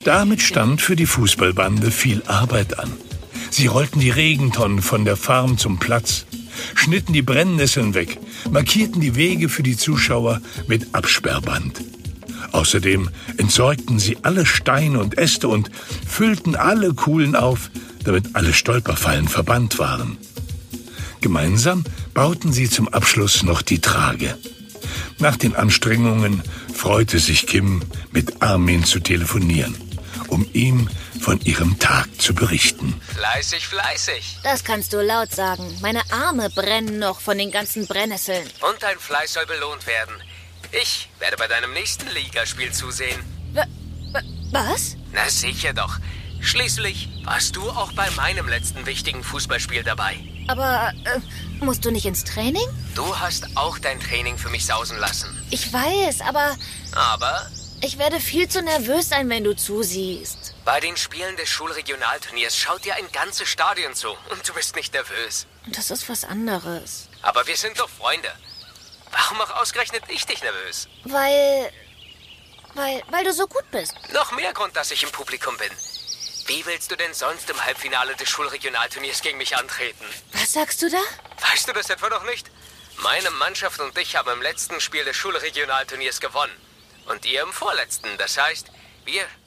Damit stand für die Fußballbande viel Arbeit an. Sie rollten die Regentonnen von der Farm zum Platz, schnitten die Brennnesseln weg, markierten die Wege für die Zuschauer mit Absperrband. Außerdem entsorgten sie alle Steine und Äste und füllten alle Kuhlen auf, damit alle Stolperfallen verbannt waren. Gemeinsam bauten sie zum Abschluss noch die Trage. Nach den Anstrengungen freute sich Kim, mit Armin zu telefonieren, um ihm von ihrem Tag zu berichten. Fleißig, fleißig. Das kannst du laut sagen. Meine Arme brennen noch von den ganzen Brennnesseln. Und dein Fleiß soll belohnt werden. Ich werde bei deinem nächsten Ligaspiel zusehen. Was? Na sicher doch. Schließlich warst du auch bei meinem letzten wichtigen Fußballspiel dabei. Aber, musst du nicht ins Training? Du hast auch dein Training für mich sausen lassen. Ich weiß, aber ich werde viel zu nervös sein, wenn du zusiehst. Bei den Spielen des Schulregionalturniers schaut dir ein ganzes Stadion zu und du bist nicht nervös. Das ist was anderes. Aber wir sind doch Freunde. Warum auch ausgerechnet ich dich nervös? Weil du so gut bist. Noch mehr Grund, dass ich im Publikum bin. Wie willst du denn sonst im Halbfinale des Schulregionalturniers gegen mich antreten? Was sagst du da? Weißt du das etwa noch nicht? Meine Mannschaft und ich haben im letzten Spiel des Schulregionalturniers gewonnen. Und ihr im vorletzten. Das heißt, wir